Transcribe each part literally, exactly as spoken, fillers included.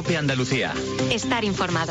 COPE Andalucía. Estar informado.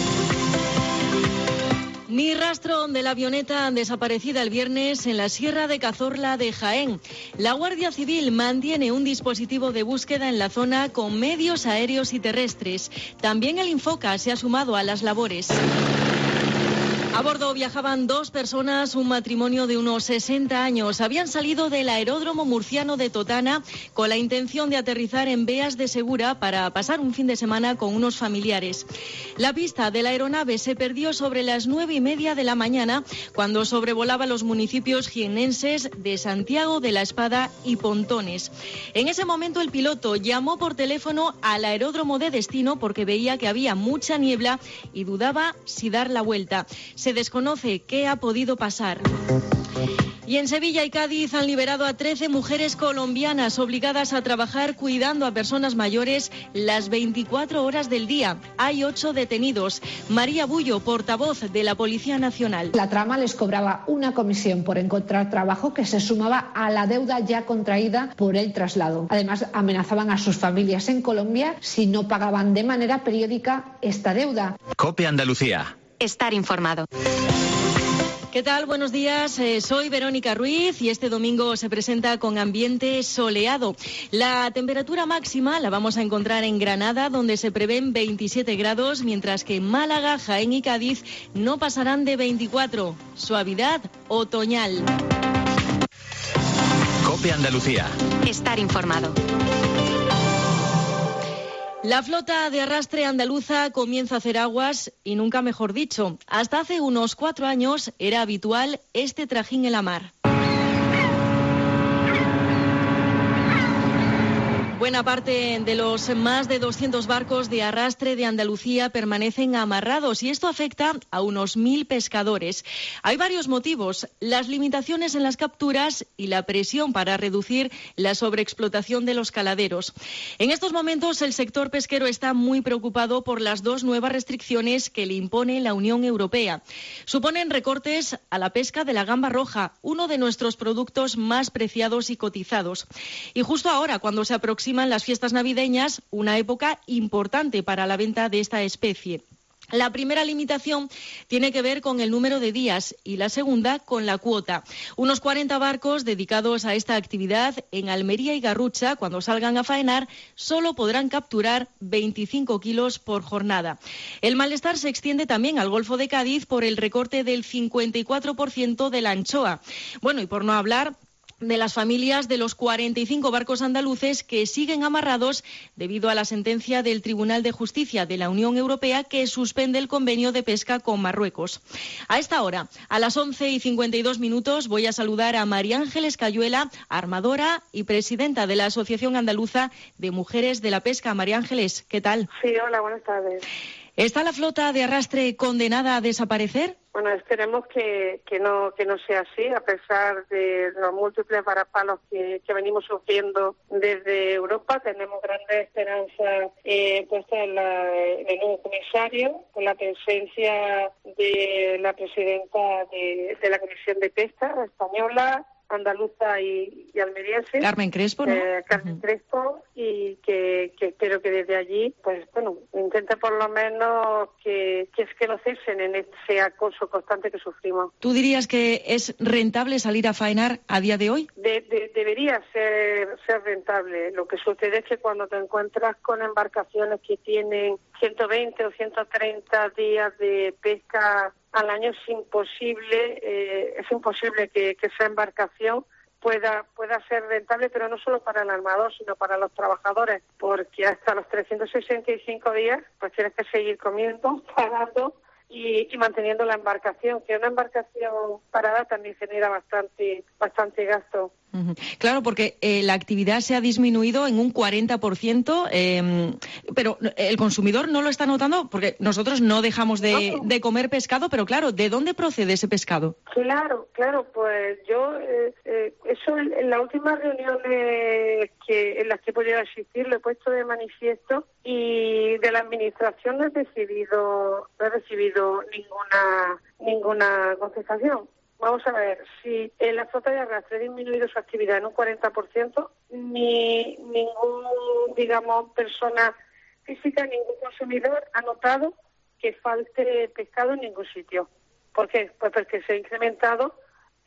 Ni rastro de la avioneta desaparecida el viernes en la Sierra de Cazorla de Jaén. La Guardia Civil mantiene un dispositivo de búsqueda en la zona con medios aéreos y terrestres. También el Infoca se ha sumado a las labores. A bordo viajaban dos personas, un matrimonio de unos sesenta años. Habían salido del aeródromo murciano de Totana con la intención de aterrizar en Beas de Segura para pasar un fin de semana con unos familiares. La pista de la aeronave se perdió sobre las nueve y media de la mañana cuando sobrevolaba los municipios jiennenses de Santiago de la Espada y Pontones. En ese momento el piloto llamó por teléfono al aeródromo de destino porque veía que había mucha niebla y dudaba si dar la vuelta. Se desconoce qué ha podido pasar. Y en Sevilla y Cádiz han liberado a trece mujeres colombianas obligadas a trabajar cuidando a personas mayores las veinticuatro horas del día. Hay ocho detenidos. María Bullo, portavoz de la Policía Nacional. La trama les cobraba una comisión por encontrar trabajo que se sumaba a la deuda ya contraída por el traslado. Además, amenazaban a sus familias en Colombia si no pagaban de manera periódica esta deuda. COPE Andalucía. Estar informado. ¿Qué tal? Buenos días. Eh, soy Verónica Ruiz y este domingo se presenta con ambiente soleado. La temperatura máxima la vamos a encontrar en Granada, donde se prevén veintisiete grados, mientras que en Málaga, Jaén y Cádiz no pasarán de veinticuatro. Suavidad otoñal. COPE Andalucía. Estar informado. La flota de arrastre andaluza comienza a hacer aguas y nunca mejor dicho. Hasta hace unos cuatro años era habitual este trajín en la mar. Buena parte de los más de doscientos barcos de arrastre de Andalucía permanecen amarrados y esto afecta a unos mil pescadores. Hay varios motivos: las limitaciones en las capturas y la presión para reducir la sobreexplotación de los caladeros. En estos momentos el sector pesquero está muy preocupado por las dos nuevas restricciones que le impone la Unión Europea. Suponen recortes a la pesca de la gamba roja, uno de nuestros productos más preciados y cotizados. Y justo ahora, cuando se aproxima las fiestas navideñas, una época importante para la venta de esta especie. La primera limitación tiene que ver con el número de días y la segunda con la cuota. Unos cuarenta barcos dedicados a esta actividad en Almería y Garrucha, cuando salgan a faenar, solo podrán capturar veinticinco kilos por jornada. El malestar se extiende también al Golfo de Cádiz por el recorte del cincuenta y cuatro por ciento de la anchoa. Bueno, y por no hablar de las familias de los cuarenta y cinco barcos andaluces que siguen amarrados debido a la sentencia del Tribunal de Justicia de la Unión Europea que suspende el convenio de pesca con Marruecos. A esta hora, a las once y cincuenta y dos minutos, voy a saludar a María Ángeles Cayuela, armadora y presidenta de la Asociación Andaluza de Mujeres de la Pesca. María Ángeles, ¿qué tal? Sí, hola, buenas tardes. ¿Está la flota de arrastre condenada a desaparecer? Bueno, esperemos que, que no que no sea así, a pesar de los múltiples varapalos que, que venimos sufriendo desde Europa. Tenemos grandes esperanzas eh, puestas en, la, en el nuevo comisario, con la presencia de la presidenta de, de la Comisión de Pesca española, andaluza y, y almeriense, Carmen Crespo, ¿no? Eh, Carmen uh-huh. Crespo, y que, que espero que desde allí, pues bueno, intente por lo menos que, que es que no cesen en ese acoso constante que sufrimos. ¿Tú dirías que es rentable salir a faenar a día de hoy? De, de, debería ser, ser rentable. Lo que sucede es que cuando te encuentras con embarcaciones que tienen ciento veinte o ciento treinta días de pesca al año, es imposible, eh, es imposible que, que esa embarcación pueda pueda ser rentable, pero no solo para el armador, sino para los trabajadores, porque hasta los trescientos sesenta y cinco días pues tienes que seguir comiendo, pagando y, y manteniendo la embarcación, que una embarcación parada también genera bastante bastante gasto. Claro, porque eh, la actividad se ha disminuido en un cuarenta por ciento, eh, pero el consumidor no lo está notando porque nosotros no dejamos de, no. de comer pescado, pero claro, ¿de dónde procede ese pescado? Claro, claro, pues yo, eh, eh, eso en, en las últimas reuniones que en las que he podido asistir lo he puesto de manifiesto y de la administración no he recibido, no he recibido ninguna, ninguna contestación. Vamos a ver, si en la flota de arrastre ha disminuido su actividad en un cuarenta por ciento, ni ningún, digamos, persona física ningún consumidor ha notado que falte pescado en ningún sitio. ¿Por qué? Pues porque se ha incrementado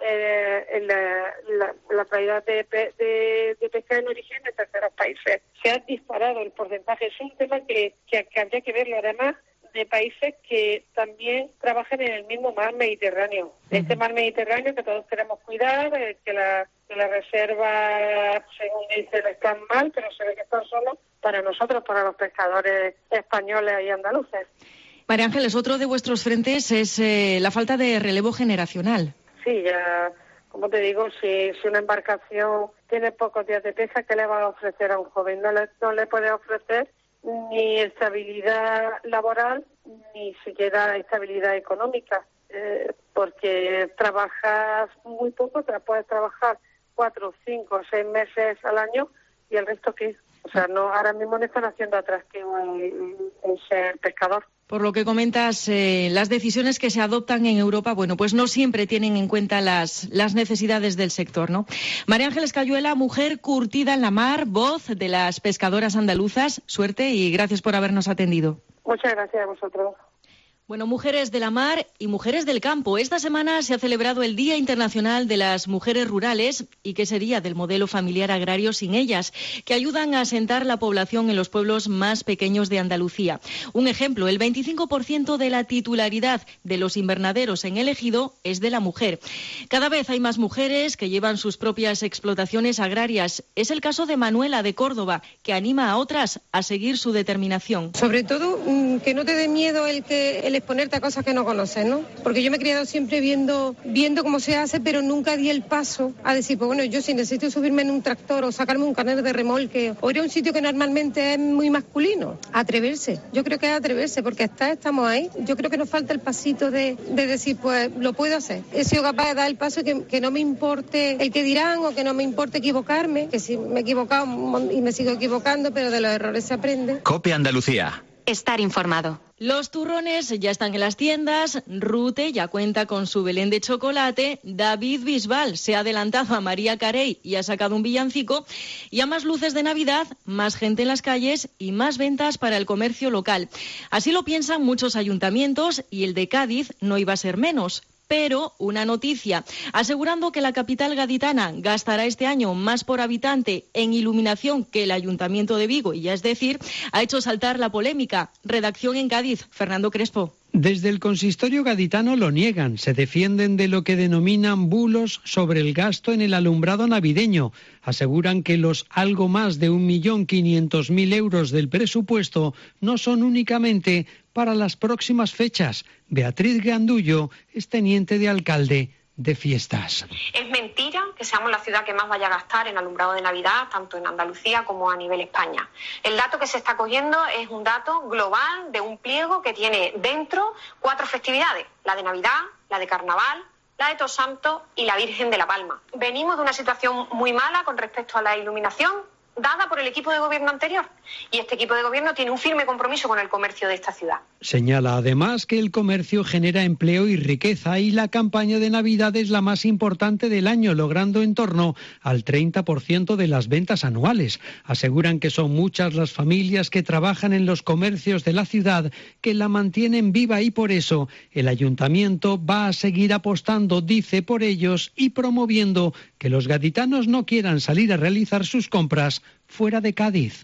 eh, en la, la, la calidad de, de, de pescado en origen de terceros países. Se ha disparado el porcentaje. Es un tema que, que, que habría que verlo, además, de países que también trabajan en el mismo mar Mediterráneo. Uh-huh. Este mar Mediterráneo que todos queremos cuidar, eh, que la que las reservas, según dicen, están mal, pero se ve que están solo para nosotros, para los pescadores españoles y andaluces. María Ángeles, otro de vuestros frentes es eh, la falta de relevo generacional. Sí, ya, como te digo, si, si una embarcación tiene pocos días de pesca, ¿qué le va a ofrecer a un joven? No le, no le puede ofrecer ni estabilidad laboral, ni siquiera estabilidad económica, eh, porque trabajas muy poco, te puedes trabajar cuatro, cinco, seis meses al año y el resto qué. O sea, no, ahora mismo no están haciendo atractivo el, el ser pescador. Por lo que comentas, eh, las decisiones que se adoptan en Europa, bueno, pues no siempre tienen en cuenta las, las necesidades del sector, ¿no? María Ángeles Cayuela, mujer curtida en la mar, voz de las pescadoras andaluzas. Suerte y gracias por habernos atendido. Muchas gracias a vosotros. Bueno, mujeres de la mar y mujeres del campo. Esta semana se ha celebrado el Día Internacional de las Mujeres Rurales. ¿Y qué sería del modelo familiar agrario sin ellas? Que ayudan a asentar la población en los pueblos más pequeños de Andalucía. Un ejemplo, el veinticinco por ciento de la titularidad de los invernaderos en el ejido es de la mujer. Cada vez hay más mujeres que llevan sus propias explotaciones agrarias. Es el caso de Manuela de Córdoba, que anima a otras a seguir su determinación. Sobre todo, que no te dé miedo el que el exponerte a cosas que no conoces, ¿no? Porque yo me he criado siempre viendo viendo cómo se hace, pero nunca di el paso a decir, pues bueno, yo si necesito subirme en un tractor o sacarme un carnet de remolque o ir a un sitio que normalmente es muy masculino, atreverse. Yo creo que es atreverse, porque hasta estamos ahí. Yo creo que nos falta el pasito de, de decir, pues lo puedo hacer. He sido capaz de dar el paso que, que no me importe el que dirán o que no me importe equivocarme, que si me he equivocado y me sigo equivocando, pero de los errores se aprende. COPE Andalucía. Estar informado. Los turrones ya están en las tiendas, Rute ya cuenta con su Belén de chocolate, David Bisbal se ha adelantado a María Carey y ha sacado un villancico, y a más luces de Navidad, más gente en las calles y más ventas para el comercio local. Así lo piensan muchos ayuntamientos y el de Cádiz no iba a ser menos. Pero una noticia, asegurando que la capital gaditana gastará este año más por habitante en iluminación que el Ayuntamiento de Vigo, y ya es decir, ha hecho saltar la polémica. Redacción en Cádiz, Fernando Crespo. Desde el consistorio gaditano lo niegan, se defienden de lo que denominan bulos sobre el gasto en el alumbrado navideño. Aseguran que los algo más de un millón quinientos mil euros del presupuesto no son únicamente para las próximas fechas. Beatriz Gandullo es teniente de alcalde de fiestas. Es mentira que seamos la ciudad que más vaya a gastar en alumbrado de Navidad, tanto en Andalucía como a nivel España. El dato que se está cogiendo es un dato global de un pliego que tiene dentro cuatro festividades: la de Navidad, la de Carnaval, la de Todos Santos y la Virgen de la Palma. Venimos de una situación muy mala con respecto a la iluminación dada por el equipo de gobierno anterior, y este equipo de gobierno tiene un firme compromiso con el comercio de esta ciudad. Señala además que el comercio genera empleo y riqueza, y la campaña de Navidad es la más importante del año, logrando en torno al treinta por ciento de las ventas anuales. Aseguran que son muchas las familias que trabajan en los comercios de la ciudad que la mantienen viva, y por eso el ayuntamiento va a seguir apostando, dice, por ellos y promoviendo que los gaditanos no quieran salir a realizar sus compras fuera de Cádiz.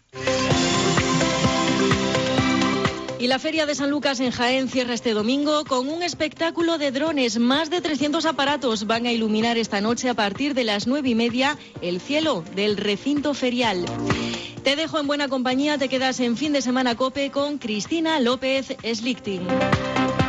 Y la Feria de San Lucas en Jaén cierra este domingo con un espectáculo de drones. Más de trescientos aparatos van a iluminar esta noche a partir de las nueve y media el cielo del recinto ferial. Te dejo en buena compañía, te quedas en Fin de Semana COPE con Cristina López Slichting.